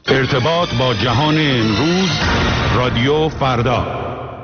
ارتباط با جهان امروز، رادیو فردا.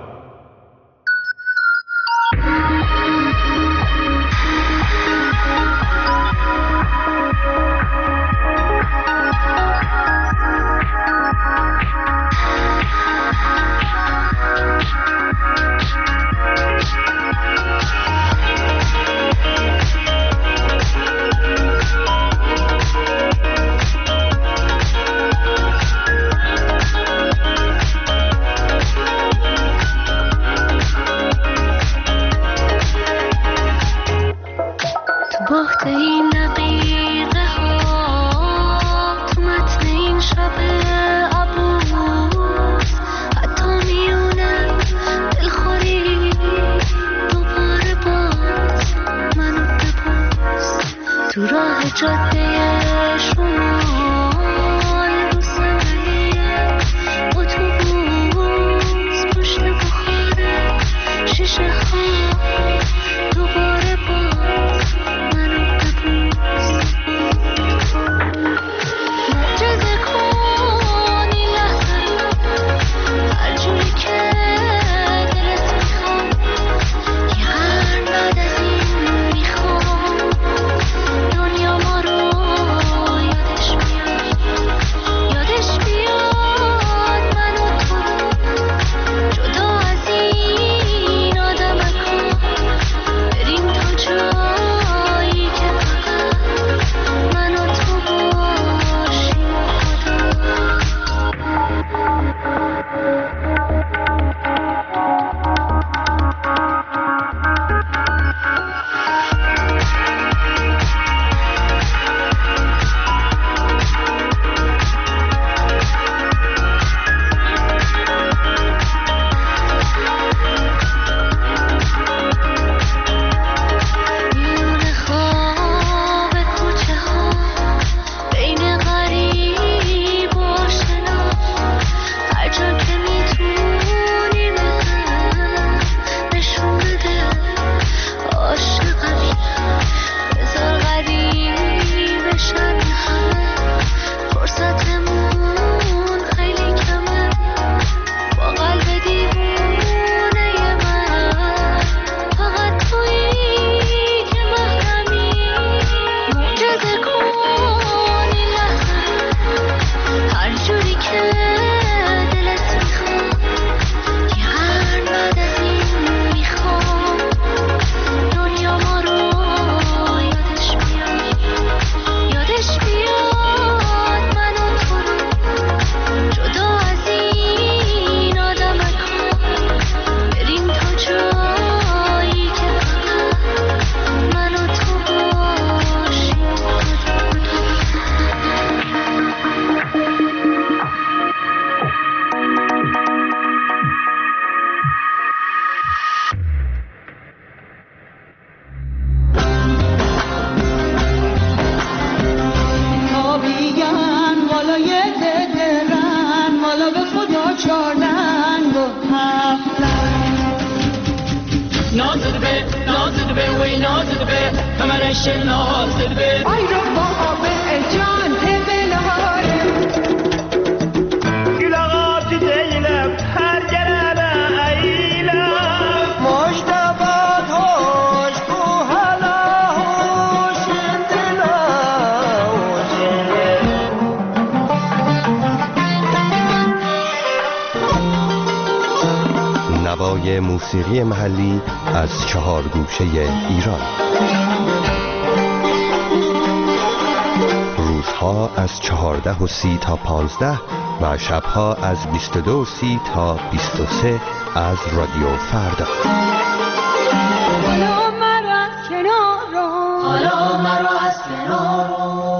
موسیقی محلی از 4 گوشه ایران. روزها از 14:30 تا 15 و شبها از 22:30 تا 23 از رادیو فردا. حالا مرا از کنار، حالا مرا از کنار.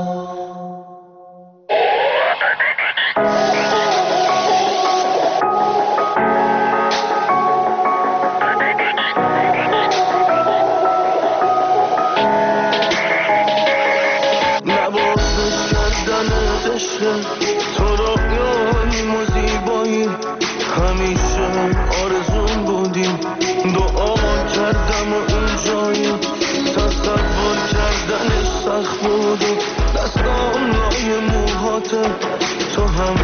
تو رویایی و زیبایی همیشه آرزون بودیم، دعا کردم و اینجایی تصور کردنش سخت بود. دستام لای موهات تو هم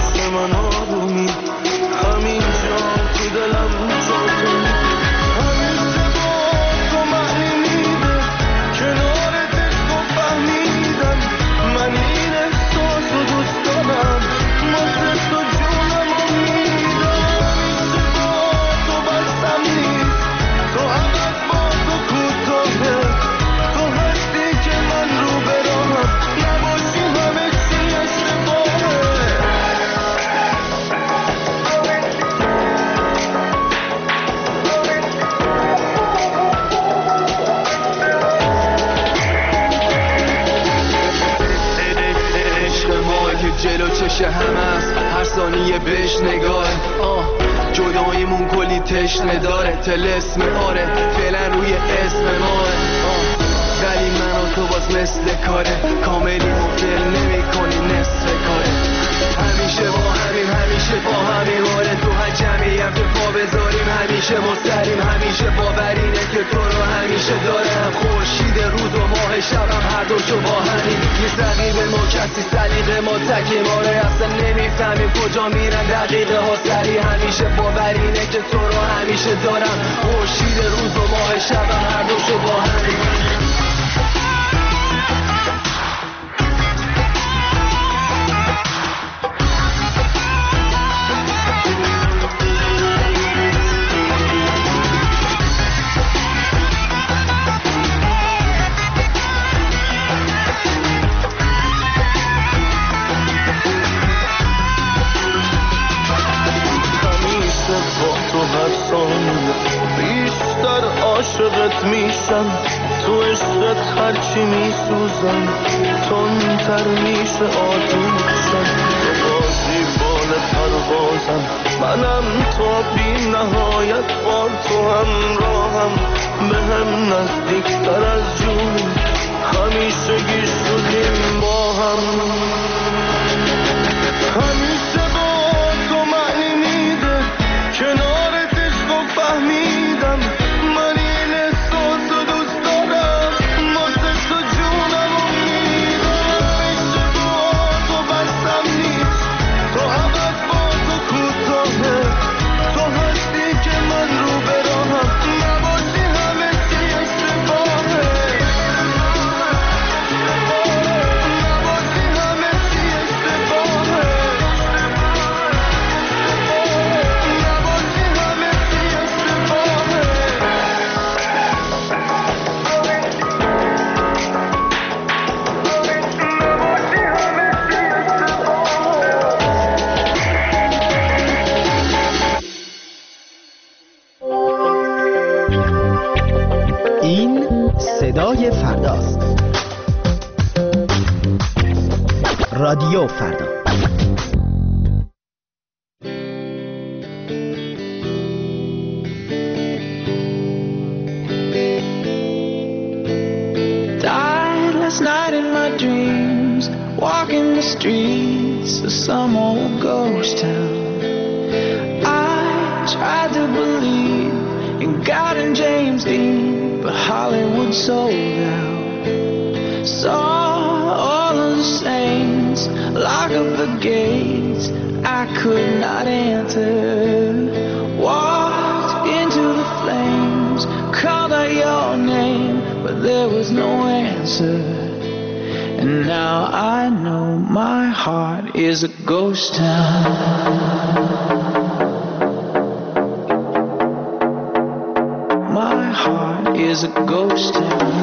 همیشه من آرومی، همینجا تو دلم جا کنی، همیشه با تو معنی میده، کنارت عشق و فهمیدم من این احساس رو دوست دارم، واسه تو جونم رو میدم، همیشه با تو بستم نیست، تو عقب با تو کوتاهه، تو هستی که من رو براهم، نباشی همه چی اشتباهه. عشق ما که جلو چشه همه است، هر ثانیه بهش نگاه، جداییمون کلی تشنه داره، طلسم آره فعلا روی اسم ماه، ولی من و تو باز مثل کاره، کاملی مفل نمی کنی نصف کاره، همیشه با همین همیشه با همین آره، تو هر جمعی هم که پا بذاریم همیشه مستریم، همیشه باورینه که تو رو همیشه دارم، خورشید روز و ماه شبم هر دوشو با همین، نیست رقیب ما کسی سلیقه ما تکیم آره، اصلا نمیفهمیم کجا میرن دقیقه ها سری، همیشه باورینه که تو رو همیشه دارم، خورشید روز و ماه شبم هر دوشو با همین. بیشتر عاشقت میشم، تو عشقت هرچی میسوزم، تندتر میشه آتوشم، تو بازی بال پروازم، منم تا بی نهایت با تو همراهم، به هم نزدیکتر از جون همیشه گی شدیم با هم، همیشه با تو معنی میده، کنارت عشق و فهمیدم من این احساس رو دوست دارم، واسه تو جونم رو میدم، همیشه با تو بستم نیست، تو عقب با تو کوتاهه، تو هستی که من رو براهم، نباشی همه چی اشتباهه، نباشی همه چی اشتباهه، نباشی همه چی اشتباهه. این صدای فرداست. رادیو فردا. Died last night in my dreams, walking the streets of some old ghost town. I tried to believe in God and James Dean, but Hollywood sold out. Saw all of the saints lock up the gates I could not enter. Walked into the flames, called out your name, but there was no answer. And now I know my heart is a ghost town. My heart is a ghost town.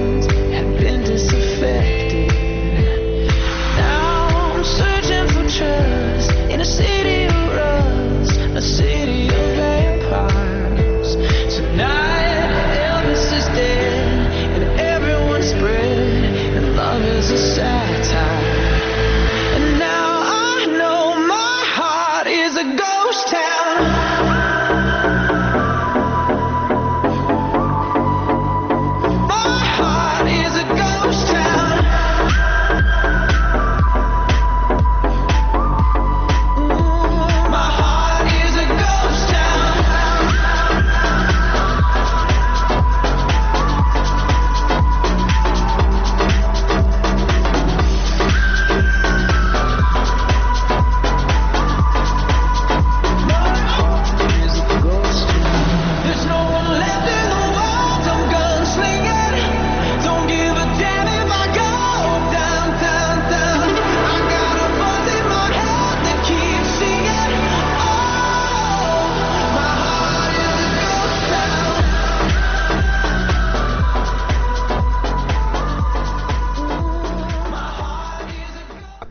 Treasure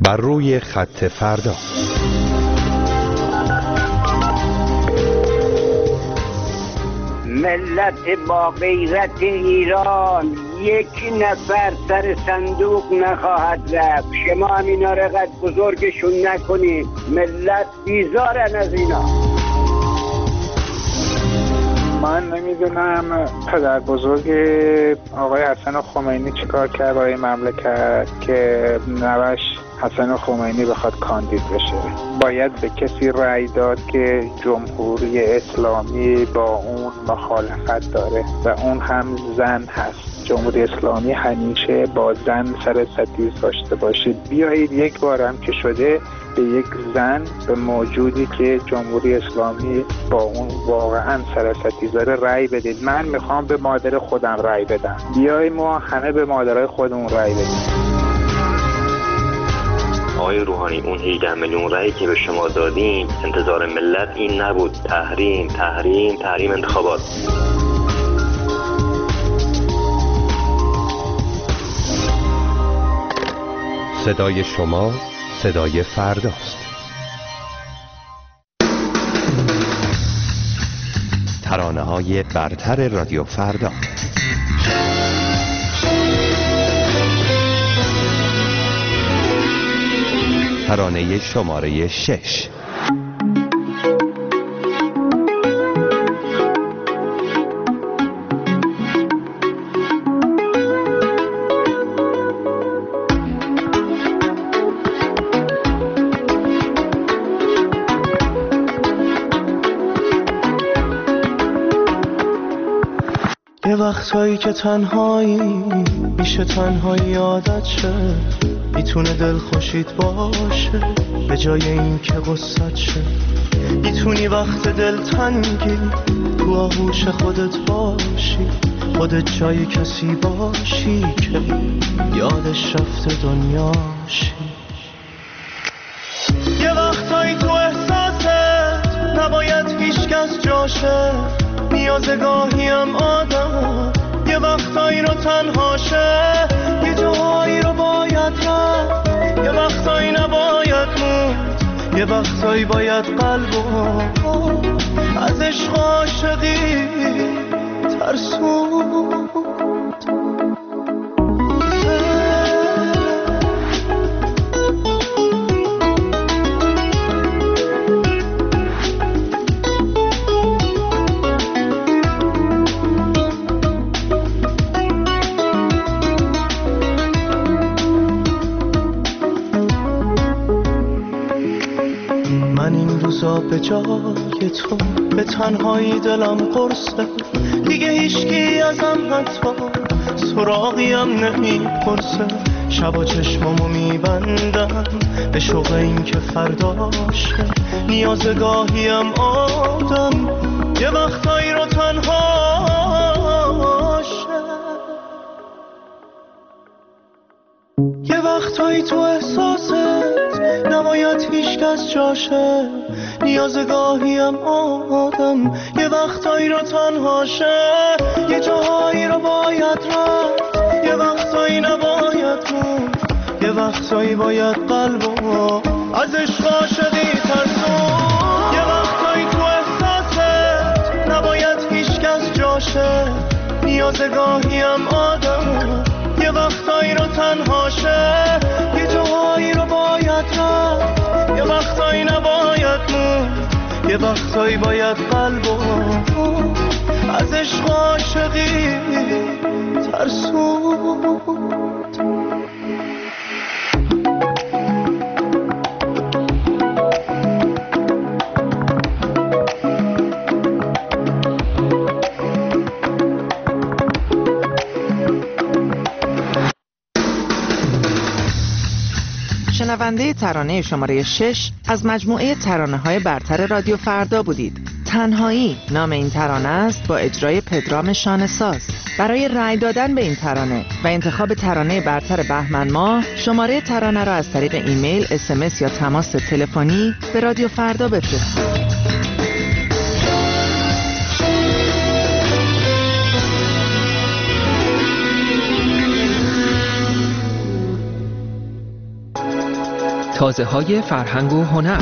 بر روی خط فردا. ملت با غیرت ایران، یک نفر سر صندوق نخواهد رفت. شما هم اینا رو قد بزرگشون نکنید. ملت بیزارن از اینا. من نمیدونم پدر بزرگ آقای حسن خمینی چیکار کرد برای مملکت که نوش حسن خمینی بخواد کاندید بشه. باید به کسی رأی داد که جمهوری اسلامی با اون مخالفت داره و اون هم زن هست. جمهوری اسلامی همیشه با زن سر ستیز داشته باشه. بیایید یک بار هم که شده به یک زن، به موجودی که جمهوری اسلامی با اون واقعا سر ستیز داره رأی بدید. من میخوام به مادر خودم رأی بدم. بیایید ما همه به مادرای خودمون رأی بدیم. آقای روحانی، اون 18 میلیون رأیی که به شما دادیم انتظار ملت این نبود. تحریم تحریم تحریم انتخابات. صدای شما صدای فرداست. ترانه‌های برتر رادیو فردا. ترانه شماره 6. یه وقتایی که تنهایی میشه تنهایی عادت شه، میتونه دل خوشید باشه به جای این که غصت شه. میتونی وقت دل تنگی تو آغوش خودت باشی، خودت جای کسی باشی که یادش رفته دنیاشی. یه وقتایی تو احساست نباید هیچ کس جاشه، نیازه گاهیم آدم یه وقتایی رو تنهاشه، یه جاهایی رو باید رفت، یه وقتایی نباید موند، یه وقتایی باید قلبو از عشق عاشقی ترسوند. به جای تو به تنهایی دلم قرصه، دیگه هیچکی ازم حتی سراغیم نمیپرسه. شبا چشمامو میبندم به شوق این که فرداشه، نیاز گاهیم آدم یه وقتایی رو تنهاشه. یه وقتایی تو احساست نباید هیچ کس جاشه، نیاز گاهیم آدم یه وقتایی رو تنهاشه، یه جاهایی رو باید رفت، یه وقتایی نباید موند، یه وقتایی باید قلبو از عشق عاشقی ترسون. یه وقتایی تو احساست نباید هیچ کس جاشه، نیاز گاهیم آدم یه وقتایی رو تنهاشه، یه جاهایی رو باید رفت، یه وقتایی نباید موند، یه وقتایی باید قلبو از عشق عاشقی ترسوند. شنونده ترانه شماره 6 از مجموعه ترانه‌های برتر رادیو فردا بودید. تنهایی نام این ترانه است با اجرای پدرام شانه‌ساز. برای رأی دادن به این ترانه و انتخاب ترانه برتر بهمن ماه، شماره ترانه را از طریق ایمیل، SMS یا تماس تلفنی به رادیو فردا بفرستید. تازه‌های فرهنگ و هنر.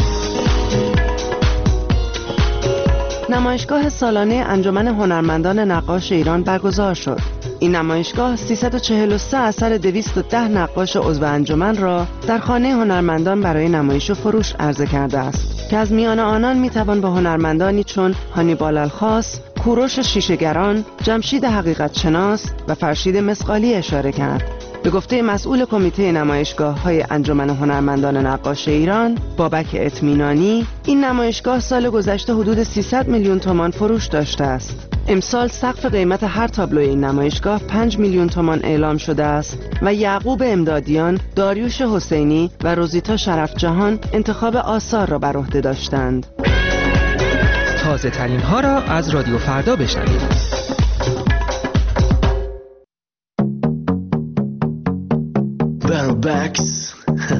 نمایشگاه سالانه انجمن هنرمندان نقاش ایران برگزار شد. این نمایشگاه 343 اثر 210 نقاش عضو انجمن را در خانه هنرمندان برای نمایش و فروش عرضه کرده است که از میان آنان میتوان به هنرمندانی چون هانیبال الخاص، کوروش شیشه‌گران، جمشید حقیقت شناس و فرشید مسقالی اشاره کرد. به گفته مسئول کمیته نمایشگاه‌های انجمن هنرمندان نقاش ایران، بابک اطمینانی، این نمایشگاه سال گذشته حدود 300 میلیون تومان فروش داشته است. امسال سقف قیمت هر تابلوی این نمایشگاه 5 میلیون تومان اعلام شده است و یعقوب امدادیان، داریوش حسینی و روزیتا شرفجهان انتخاب آثار را بر عهده داشتند. تازه ترین ها را از رادیو فردا بشنوید. بکس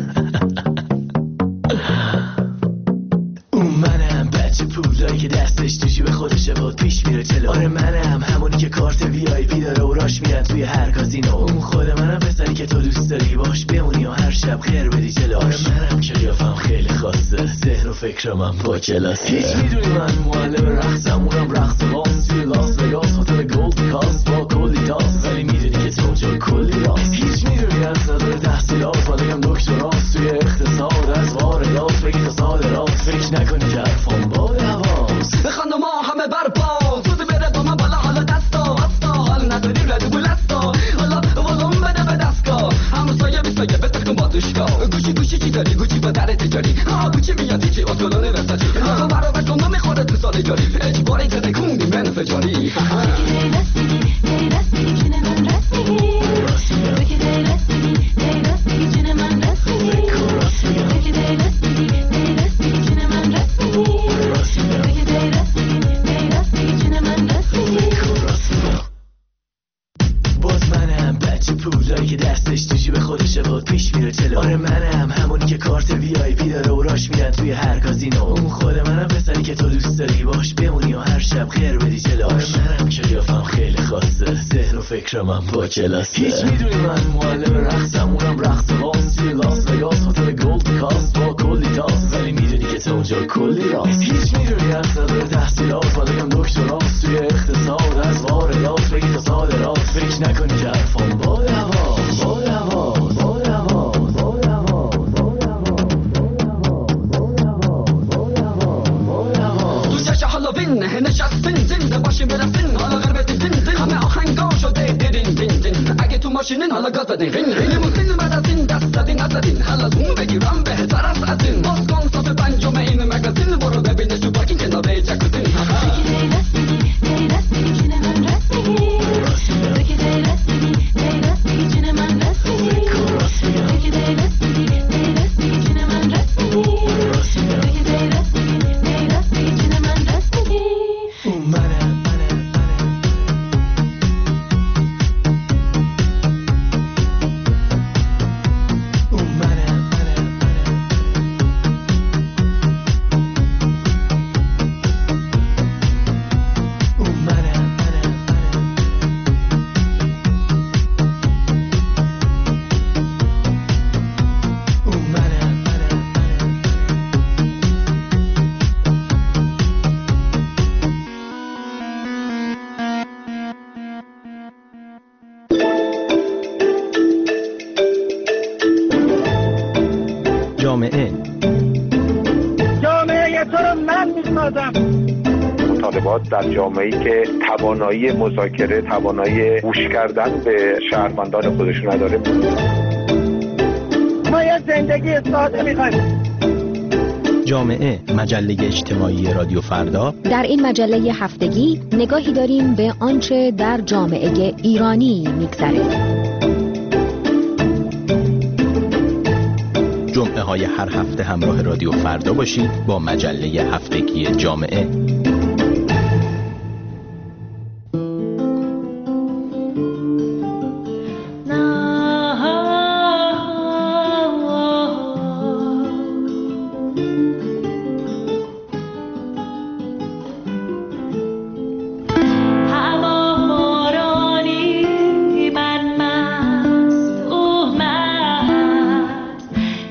اون منم بچه پولایی که دستش تو جیب خودشه بود پیش میره جلو. آره منم همونی که کارت وی آی پی داره و راش میرن توی هر کازینو. اون خود منم پسری که تو دوست داری باش بمونی و هر شب خیر بدی جلو. آره منم که قیافم خیلی خاصه، ذهن و فکرم هم با کلاسه. هیچ میدونی من معلم رقصم، اونم رقص باز توی لاس وگاس، هتل گولد کاست با کلی داست. ولی میدونی که تو اونجا کلی راست. هیچ میدونی از نداره تحصیلات، ولی هم دکتراست توی اقتصاد. از واردات بگی تا صادرات، فکر نکنی که حرفام باد هواست. بخوان ما همه برپا زود بره با من بالا، حالا دستا هستا حال نداری ردو بلستا. حالا ولوم بده به دستگاه، همه سایه بیسایه به تکن بادشگاه. گوشی گوشی چی داری؟ گوشی با در تجاری. گوشی میادی چی اصولانه رساجی. برابر کن میخوره تو سال جاری، اجباری ترکوندی من فجاری. که دستش تو جیب خودشه بود پیش میره جلو. آره منم همونی که کارت وی آی پی داره و راش میرن توی هر کازینو. اون خود منم پسری که تو دوست داری باش بمونی و هر شب خیر بدی جلو. آره منم که قیافم خیلی خاصه، ذهن و فکرم هم با کلاسه. هیچ میدونی من معلم رقصم، اونم رقص باز توی لاس وگاس، هتل گولد کاست با کلی داست. ولی میدونی که تو اونجا کلی راست. هیچ میدونی از نداره تحصیلات، ولی هم دکتراست توی اقتصاد. از واردات بگی تا صادرات، فکر نکنی که حرفام باد هوا. نشستین زنده باشین برسین، حالا غربتین زین زین، همه آهنگا شده دیرین دین دین. اگه تو ماشینین حالا گاز بدین رین رین. لیموزین بعد از این دست زدین نزدین، حالا زوم بگیرم بهتر از این. باز کن صف پنجم این مگزین، برو ببینش تو پارکینگ کنار جکوزین. مطالبات در جامعه‌ای که توانایی مذاکره، توانایی گوش کردن به شهروندان خودشون نداره. ما یه زندگی ساده می‌خوایم. جامعه، مجله اجتماعی رادیو فردا. در این مجله هفتگی نگاهی داریم به آنچه در جامعه ایرانی می‌گذره. جمعه های هر هفته همراه رادیو فردا باشید با مجله هفتگی جامعه.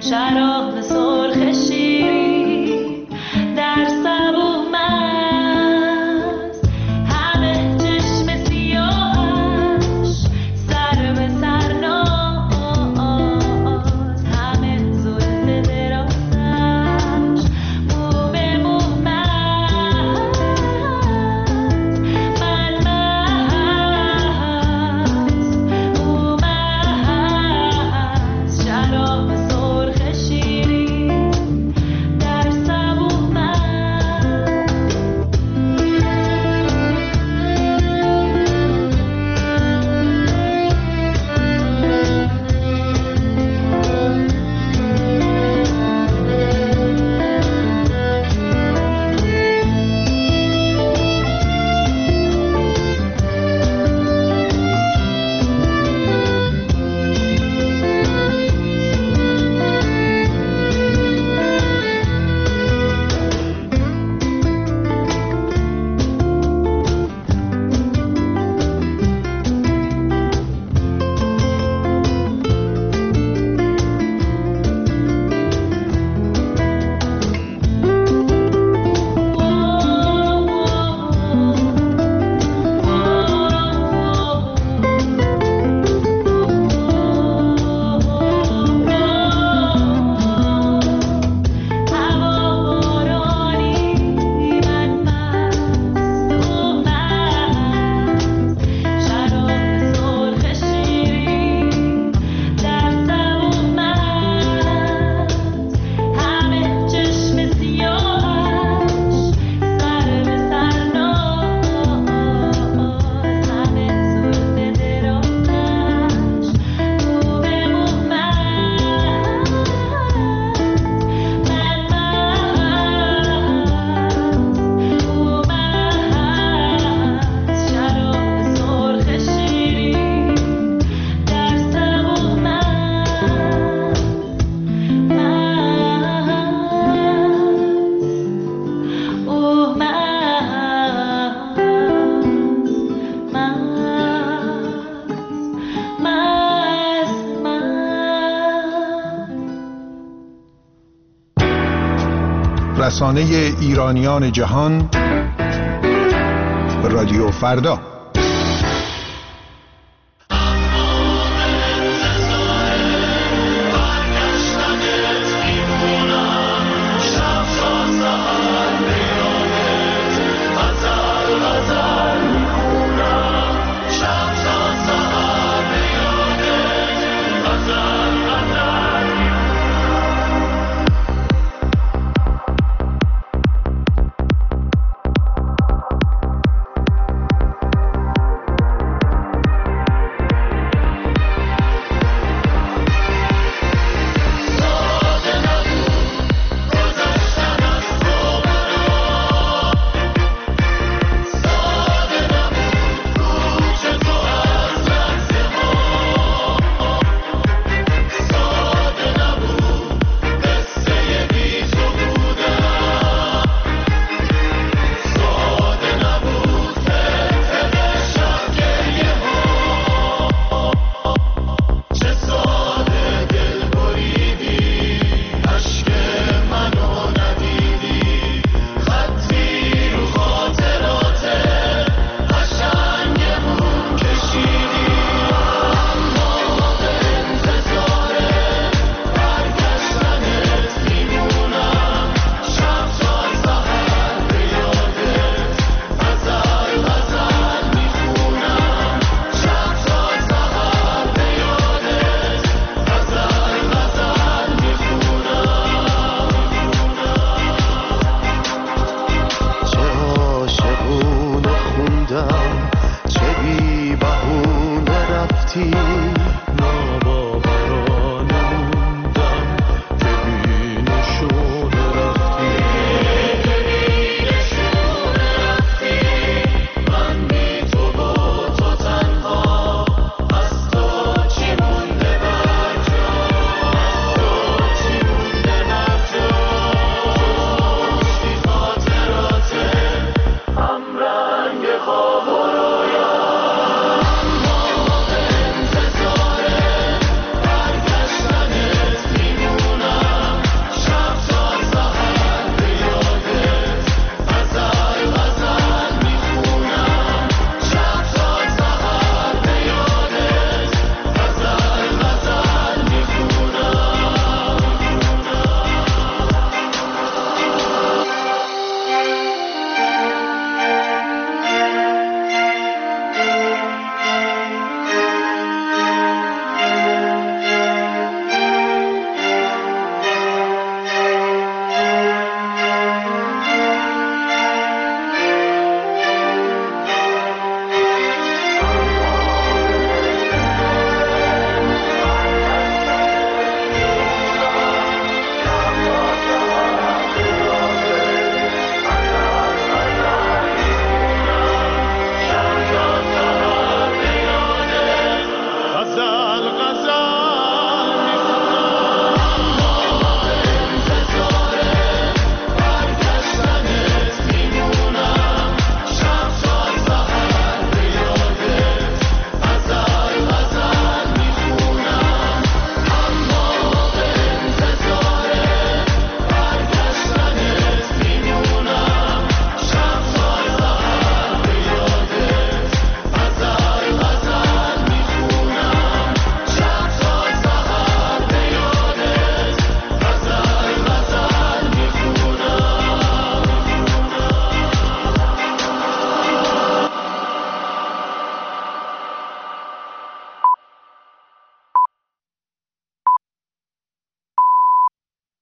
شراب سرخ شیری در صبوح مست، همه چشم سیاهش سر به سر ناز، همه زلف درازش مو به مو مست، من مست او مست، شراب سرخ شیری در صبوح مست. رسانه ایرانیان جهان، رادیو فردا.